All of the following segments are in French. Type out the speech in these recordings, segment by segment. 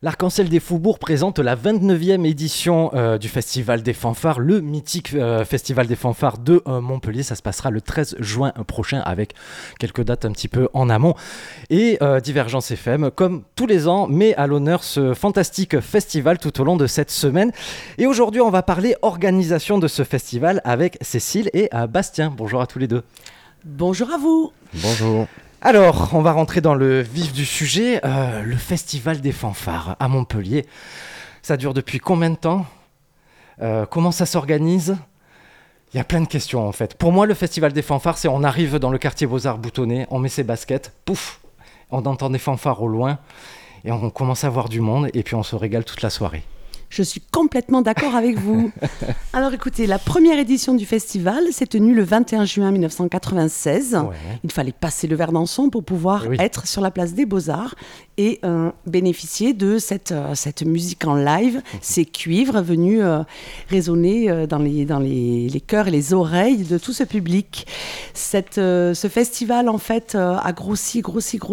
L'Arc-en-Ciel des Faubourgs présente la 29e édition du Festival des Fanfares, le mythique Festival des Fanfares de Montpellier. Ça se passera le 13 juin prochain avec quelques dates un petit peu en amont. Et Divergence FM, comme tous les ans, met à l'honneur ce fantastique festival tout au long de cette semaine. Et aujourd'hui, on va parler organisation de ce festival avec Cécile et Bastien. Bonjour à tous les deux. Bonjour à vous. Bonjour. Alors, on va rentrer dans le vif du sujet, le Festival des Fanfares à Montpellier. Ça dure depuis combien de temps ? Comment ça s'organise ? Il y a plein de questions en fait. Pour moi, le Festival des Fanfares, c'est on arrive dans le quartier Beaux-Arts boutonné, on met ses baskets, pouf, on entend des fanfares au loin et on commence à voir du monde et puis on se régale toute la soirée. Je suis complètement d'accord avec vous. Alors écoutez, la première édition du festival s'est tenue le 21 juin 1996. Ouais. Il fallait passer le Verdançon pour pouvoir être sur la place des Beaux-Arts et bénéficier de cette musique en live, ces cuivres venus résonner dans les cœurs et les oreilles de tout ce public. Ce festival, en fait, a grossi.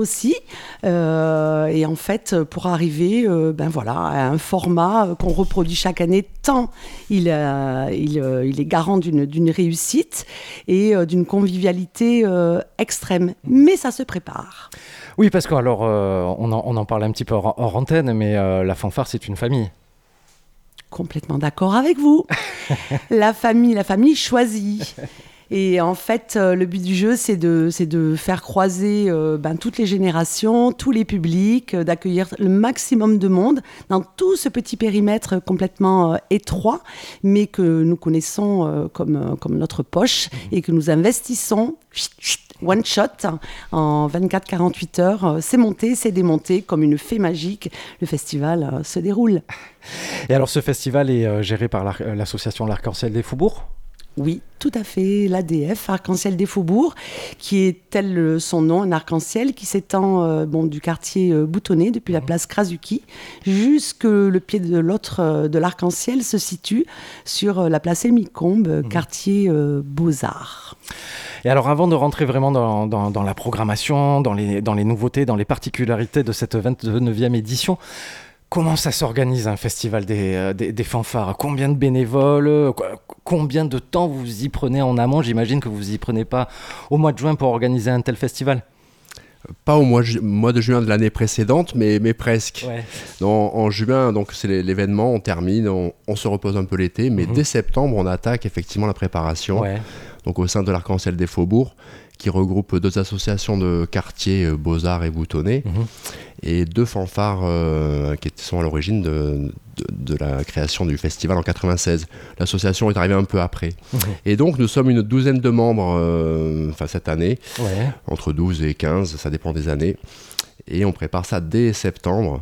Et en fait, pour arriver à un format qu'on reproduit chaque année, tant il est garant d'une réussite et d'une convivialité extrême. Mais ça se prépare. Oui, parce qu'on en parlait un petit peu hors antenne, mais la fanfare, c'est une famille. Complètement d'accord avec vous. La famille choisit. Et en fait, le but du jeu, c'est de faire croiser toutes les générations, tous les publics, d'accueillir le maximum de monde dans tout ce petit périmètre complètement étroit, mais que nous connaissons comme notre poche et que nous investissons one shot en 24-48 heures. C'est monté, c'est démonté, comme une fée magique. Le festival se déroule. Et alors, ce festival est géré par l'association L'Arc-en-Ciel des Faubourgs ? Oui, tout à fait, l'ADF, Arc-en-Ciel des Faubourgs, qui est tel son nom, un arc-en-ciel qui s'étend du quartier Boutonné, depuis la place Krasuki, jusque le pied de l'autre de l'arc-en-ciel se situe sur la place Émile-Combes, quartier Beaux-Arts. Et alors, avant de rentrer vraiment dans la programmation, dans les nouveautés, dans les particularités de cette 29e édition, comment ça s'organise un festival des fanfares ? Combien de bénévoles ? Combien de temps vous y prenez en amont ? J'imagine que vous y prenez pas au mois de juin pour organiser un tel festival. Pas au mois de juin de l'année précédente, mais presque. Ouais. En juin, donc c'est l'événement, on termine, on se repose un peu l'été, mais dès septembre, on attaque effectivement la préparation. Ouais. Donc au sein de l'Arc-en-Ciel des Faubourgs, qui regroupe deux associations de quartiers, Beaux-Arts et Boutonné, et deux fanfares qui sont à l'origine de la création du festival en 1996. L'association est arrivée un peu après. Et donc, nous sommes une douzaine de membres cette année, entre 12 et 15, ça dépend des années. Et on prépare ça dès septembre.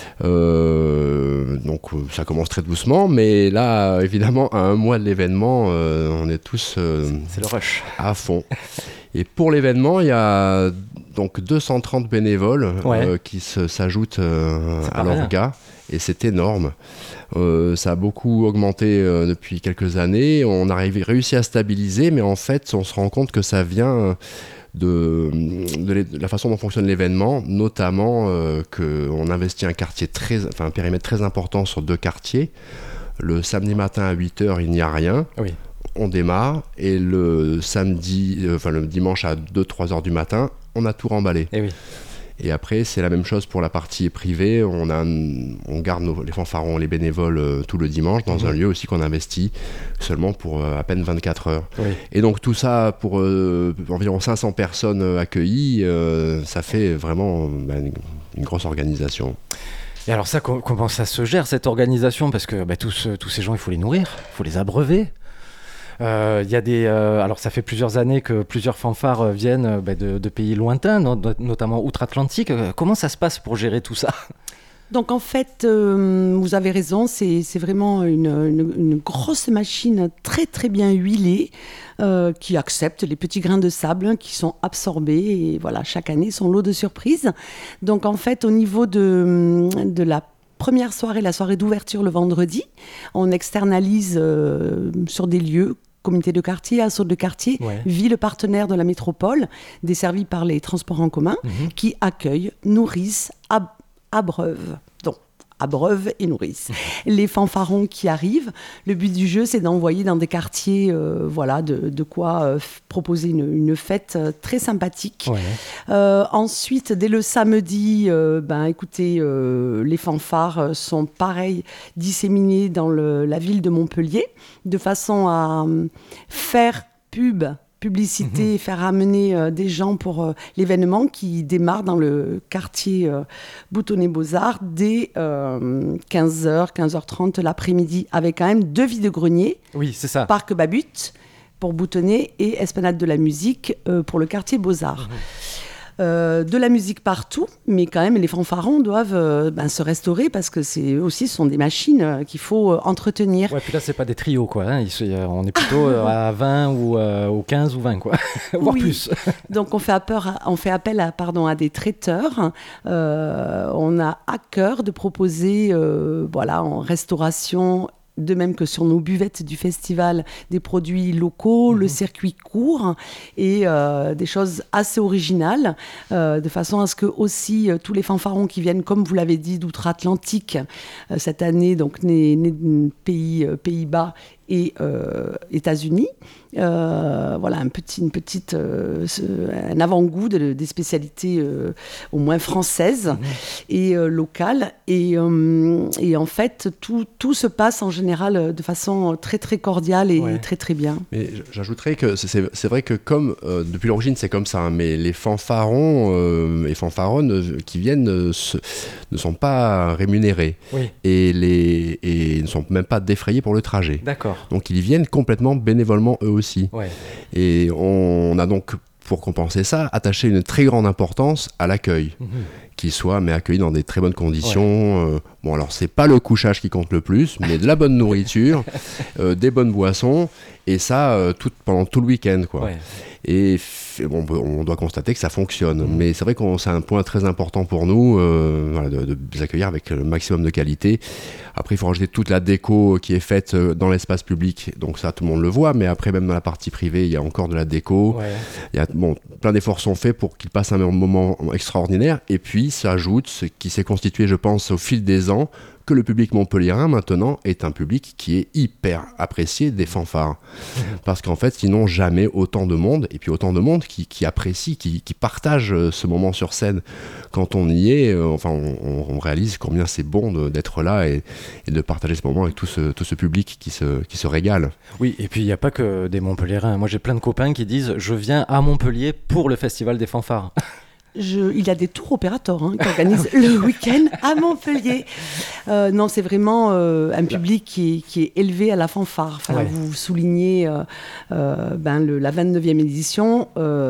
Donc ça commence très doucement, mais là, évidemment, à un mois de l'événement, on est tous c'est le rush. À fond. Et pour l'événement, il y a donc 230 bénévoles qui s'ajoutent à l'orga. Et c'est énorme. Ça a beaucoup augmenté depuis quelques années. On a réussi à stabiliser, mais en fait, on se rend compte que ça vient de la façon dont fonctionne l'événement, notamment qu'on investit un périmètre très important sur deux quartiers. Le samedi matin à 8h, il n'y a rien. Oui. On démarre et le dimanche à 2-3 heures du matin, on a tout remballé. Et après, c'est la même chose pour la partie privée. On garde les fanfarons, les bénévoles tout le dimanche dans un lieu aussi qu'on investit seulement pour à peine 24 heures. Oui. Et donc tout ça pour environ 500 personnes accueillies, ça fait vraiment une grosse organisation. Et alors ça, comment ça se gère cette organisation ? Parce que tous ces gens, il faut les nourrir, il faut les abreuver. Y a alors ça fait plusieurs années que plusieurs fanfares viennent de pays lointains, notamment outre-Atlantique. Comment ça se passe pour gérer tout ça ? Donc en fait, vous avez raison, c'est vraiment une grosse machine très très bien huilée qui accepte les petits grains de sable qui sont absorbés et voilà, chaque année son lot de surprises. Donc en fait, au niveau de la première soirée, la soirée d'ouverture le vendredi, on externalise sur des lieux, comité de quartier, asso de quartier, ville partenaire de la métropole, desservie par les transports en commun, qui accueillent, nourrissent, abreuvent. Donc, abreuvent et nourrissent. Les fanfarons qui arrivent, le but du jeu, c'est d'envoyer dans des quartiers, de quoi proposer une fête très sympathique. Ensuite, dès le samedi, les fanfares sont pareil disséminés dans la ville de Montpellier, de façon à faire publicité, faire amener des gens pour l'événement qui démarre dans le quartier Boutonnet-Beaux-Arts dès 15h, 15h30 l'après-midi, avec quand même 2 vides-greniers. Oui, c'est ça. Parc Babut pour Boutonnet et Esplanade de la musique pour le quartier Beaux-Arts. De la musique partout, mais quand même les fanfarons doivent se restaurer parce que ce sont des machines qu'il faut entretenir. Ouais, puis là c'est pas des trios quoi, hein. On est plutôt à 20 ou au 15 ou 20 quoi, voire plus. Donc on fait appel à des traiteurs. On a à cœur de proposer en restauration, de même que sur nos buvettes du festival, des produits locaux, le circuit court et des choses assez originales, de façon à ce que aussi tous les fanfarons qui viennent, comme vous l'avez dit, d'outre-Atlantique, cette année, donc Pays-Bas et États-Unis, un avant-goût des spécialités au moins françaises et locales. Et en fait, tout se passe en général de façon très très cordiale et très très bien. Mais j'ajouterais que c'est vrai que comme depuis l'origine c'est comme ça, hein, mais les fanfarons et fanfaronnes qui viennent ne sont pas rémunérés et ne sont même pas défrayés pour le trajet. D'accord. Donc ils viennent complètement bénévolement eux aussi. Et on a donc, pour compenser ça, attaché une très grande importance à l'accueil, qu'ils soient accueillis dans des très bonnes conditions. Alors c'est pas le couchage qui compte le plus, mais de la bonne nourriture, des bonnes boissons, et ça pendant tout le week-end, quoi. Et on doit constater que ça fonctionne, mais c'est vrai que c'est un point très important pour nous, de les accueillir avec le maximum de qualité. Après, il faut rajouter toute la déco qui est faite dans l'espace public, donc ça tout le monde le voit, mais après même dans la partie privée, il y a encore de la déco. Il y a, plein d'efforts sont faits pour qu'ils passent un moment extraordinaire, et puis ça ajoute ce qui s'est constitué, je pense, au fil des ans, que le public montpelliérain maintenant est un public qui est hyper apprécié des fanfares. Parce qu'en fait, sinon jamais autant de monde, et puis autant de monde qui apprécie, qui partage ce moment sur scène. Quand on y est, on réalise combien c'est bon d'être là et de partager ce moment avec tout ce public qui se régale. Oui, et puis il n'y a pas que des Montpelliérains. Moi j'ai plein de copains qui disent « je viens à Montpellier pour le Festival des fanfares ». Il y a des tours opérateurs qui organisent le week-end à Montpellier. Non, c'est vraiment un public qui est élevé à la fanfare. Vous soulignez la 29e édition,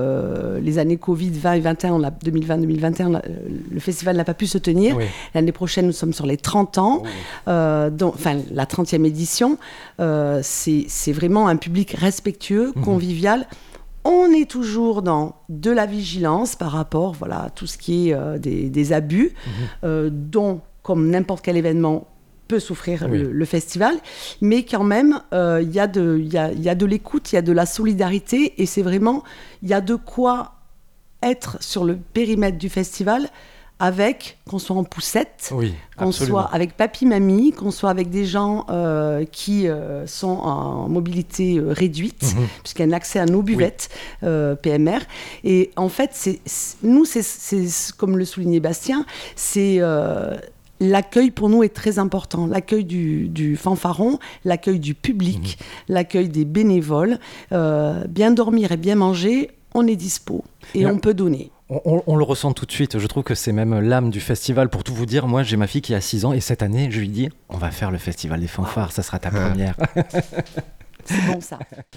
les années Covid 20 et 21, 2020-2021, le festival n'a pas pu se tenir. L'année prochaine, nous sommes sur les 30 ans, la 30e édition. C'est vraiment un public respectueux, convivial. On est toujours dans de la vigilance par rapport à tout ce qui est des abus, dont, comme n'importe quel événement, peut souffrir le festival, mais quand même, il y a de l'écoute, il y a de la solidarité, et c'est vraiment, il y a de quoi être sur le périmètre du festival, qu'on soit en poussette, qu'on soit avec papy-mamie, qu'on soit avec des gens qui sont en mobilité réduite, puisqu'il y a un accès à nos buvettes PMR. Et en fait, c'est comme le soulignait Bastien, l'accueil pour nous est très important. L'accueil du fanfaron, l'accueil du public, l'accueil des bénévoles. Bien dormir et bien manger, on est dispo et on peut donner. On le ressent tout de suite, je trouve que c'est même l'âme du festival. Pour tout vous dire, moi j'ai ma fille qui a 6 ans et cette année je lui dis on va faire le festival des fanfares, ça sera ta première. C'est bon ça.